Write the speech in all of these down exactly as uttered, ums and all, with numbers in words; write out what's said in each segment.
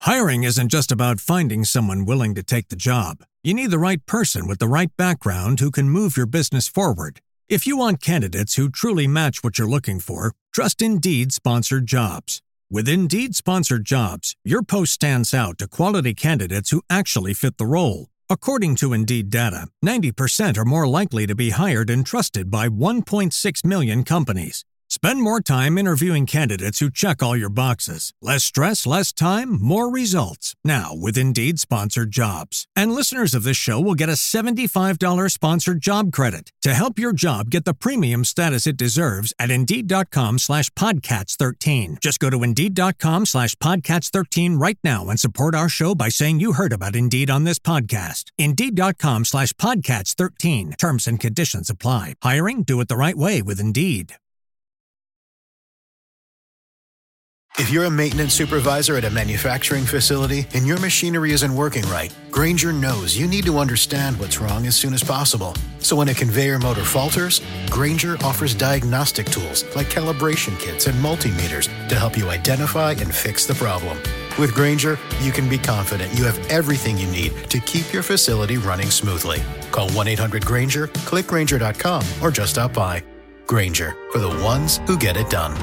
Hiring isn't just about finding someone willing to take the job. You need the right person with the right background who can move your business forward. If you want candidates who truly match what you're looking for, trust Indeed Sponsored Jobs. With Indeed Sponsored Jobs, your post stands out to quality candidates who actually fit the role. According to Indeed data, ninety percent are more likely to be hired and trusted by one point six million companies. Spend more time interviewing candidates who check all your boxes. Less stress, less time, more results. Now with Indeed Sponsored Jobs. And listeners of this show will get a seventy-five dollars sponsored job credit to help your job get the premium status it deserves at Indeed.com slash Podcats 13. Just go to Indeed.com slash Podcats 13 right now and support our show by saying you heard about Indeed on this podcast. Indeed.com slash Podcats 13. Terms and conditions apply. Hiring? Do it the right way with Indeed. If you're a maintenance supervisor at a manufacturing facility and your machinery isn't working right, Grainger knows you need to understand what's wrong as soon as possible. So when a conveyor motor falters, Grainger offers diagnostic tools like calibration kits and multimeters to help you identify and fix the problem. With Grainger, you can be confident you have everything you need to keep your facility running smoothly. Call one eight hundred Grainger, click Grainger dot com, or just stop by. Grainger, for the ones who get it done.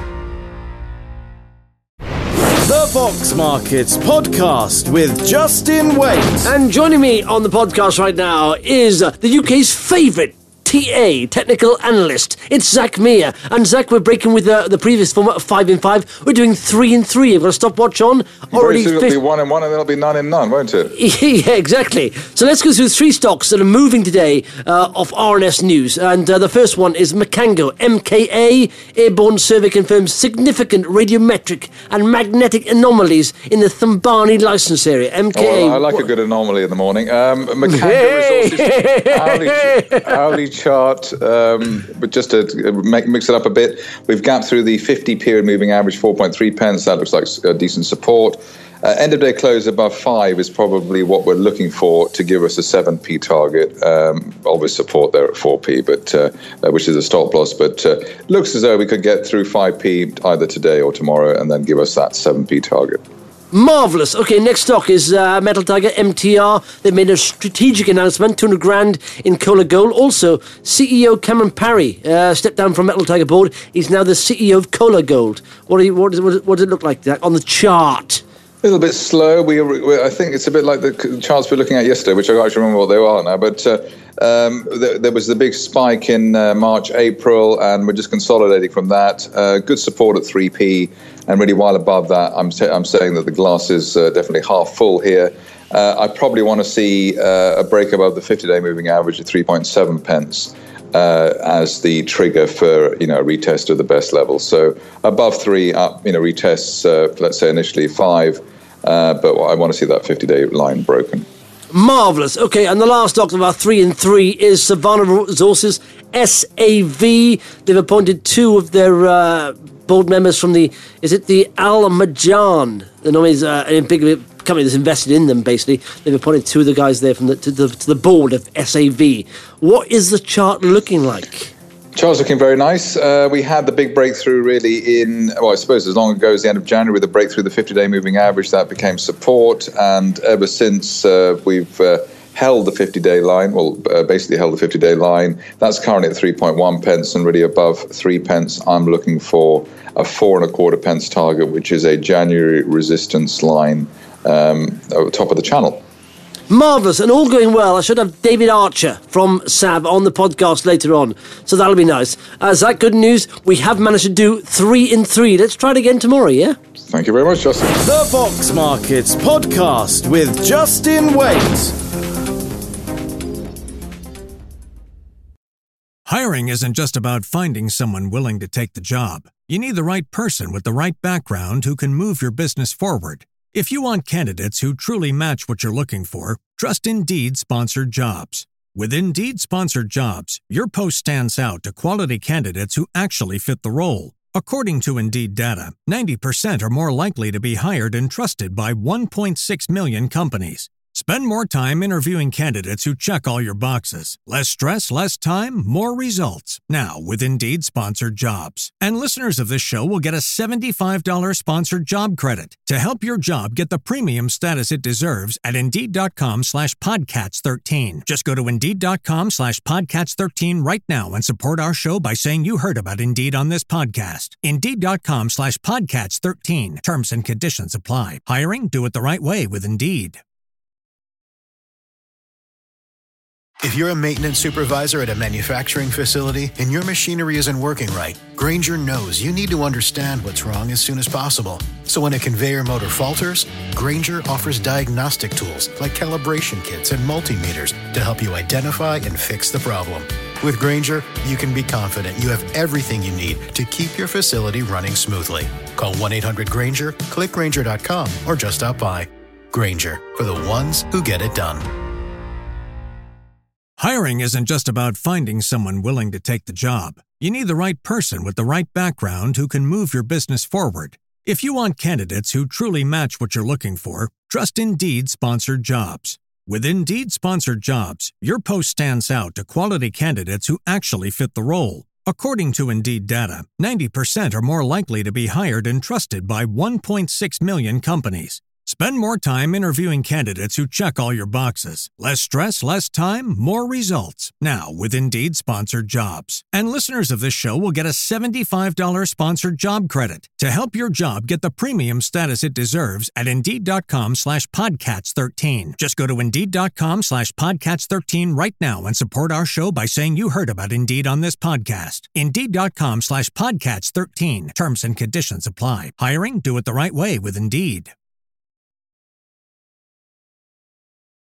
The Vox Markets Podcast with Justin Waite. And joining me on the podcast right now is the U K's favourite T A, technical analyst. It's Zach Meir. And Zach, we're breaking with the, the previous format of five in five. We're doing three in three. I've got a stopwatch on. Already Very soon it'll be one in one and then it'll be none in none, won't it? Yeah, exactly. So let's go through three stocks that are moving today uh, off R N S News. And uh, the first one is Macango. M K A, airborne survey confirms significant radiometric and magnetic anomalies in the Thambani licence area. M K A. Oh, well, I like what? a good anomaly in the morning. Um, Macango hey! Resources. hourly, hourly chart, um, but just to make, mix it up a bit, we've gapped through the fifty period moving average, four point three pence. That looks like a decent support. Uh, end of day close above five is probably what we're looking for to give us a seven p target. Um, obvious support there at four p, but uh, uh, which is a stop loss. But uh, looks as though we could get through five p either today or tomorrow, and then give us that seven p target. Marvellous. Okay, next stock is uh, Metal Tiger, M T R. They made a strategic announcement, two hundred grand in Cola Gold. Also, C E O Cameron Parry uh, stepped down from Metal Tiger board. He's now the C E O of Cola Gold. What, are you, what, does, what does it look like that on the chart? A little bit slow. We, we, I think it's a bit like the charts we were looking at yesterday, which I can't remember what they are now. But uh, um, th- there was the big spike in uh, March, April, and we're just consolidating from that. Uh, good support at three p, and really while above that, I'm, t- I'm saying that the glass is uh, definitely half full here. Uh, I probably want to see uh, a break above the fifty-day moving average at three point seven pence. Uh, as the trigger for, you know, a retest of the best level. So above three, up, you know, retests, uh, let's say initially five, uh, but I want to see that fifty-day line broken. Marvellous. Okay, and the last stock of our three and three is Savannah Resources, S A V. They've appointed two of their uh, board members from the, is it the Al Marjan? The name is uh, a big company that's invested in them, basically. They've appointed two of the guys there from the, to, the, to the board of S A V. What is the chart looking like? Chart's looking very nice. Uh, we had the big breakthrough really in, well, I suppose as long ago as the end of January with the breakthrough, the fifty-day moving average, that became support. And ever since uh, we've uh, held the fifty-day line, well, uh, basically held the fifty-day line. That's currently at three point one pence and really above three pence. I'm looking for a four and a quarter pence target, which is a January resistance line um, at the top of the channel. Marvellous, and all going well. I should have David Archer from S A V on the podcast later on, so that'll be nice. Uh, is that good news? We have managed to do three in three. Let's try it again tomorrow, yeah? Thank you very much, Justin. The Vox Markets Podcast with Justin Waite. Hiring isn't just about finding someone willing to take the job. You need the right person with the right background who can move your business forward. If you want candidates who truly match what you're looking for, trust Indeed Sponsored Jobs. With Indeed Sponsored Jobs, your post stands out to quality candidates who actually fit the role. According to Indeed data, ninety percent are more likely to be hired and trusted by one point six million companies. Spend more time interviewing candidates who check all your boxes. Less stress, less time, more results. Now, with Indeed Sponsored Jobs. And listeners of this show will get a seventy-five dollars sponsored job credit to help your job get the premium status it deserves at Indeed.com slash Podcats 13. Just go to Indeed.com slash Podcats 13 right now and support our show by saying you heard about Indeed on this podcast. Indeed.com slash Podcats 13. Terms and conditions apply. Hiring? Do it the right way with Indeed. If you're a maintenance supervisor at a manufacturing facility and your machinery isn't working right, Grainger knows you need to understand what's wrong as soon as possible. So when a conveyor motor falters, Grainger offers diagnostic tools like calibration kits and multimeters to help you identify and fix the problem. With Grainger, you can be confident you have everything you need to keep your facility running smoothly. Call one eight hundred Grainger, click Grainger dot com, or just stop by. Grainger, for the ones who get it done. Hiring isn't just about finding someone willing to take the job. You need the right person with the right background who can move your business forward. If you want candidates who truly match what you're looking for, trust Indeed Sponsored Jobs. With Indeed Sponsored Jobs, your post stands out to quality candidates who actually fit the role. According to Indeed data, ninety percent are more likely to be hired and trusted by one point six million companies. Spend more time interviewing candidates who check all your boxes. Less stress, less time, more results. Now, with Indeed Sponsored Jobs. And listeners of this show will get a seventy-five dollars sponsored job credit to help your job get the premium status it deserves at Indeed.com slash Podcats 13. Just go to Indeed.com slash Podcats 13 right now and support our show by saying you heard about Indeed on this podcast. Indeed.com slash Podcats 13. Terms and conditions apply. Hiring? Do it the right way with Indeed.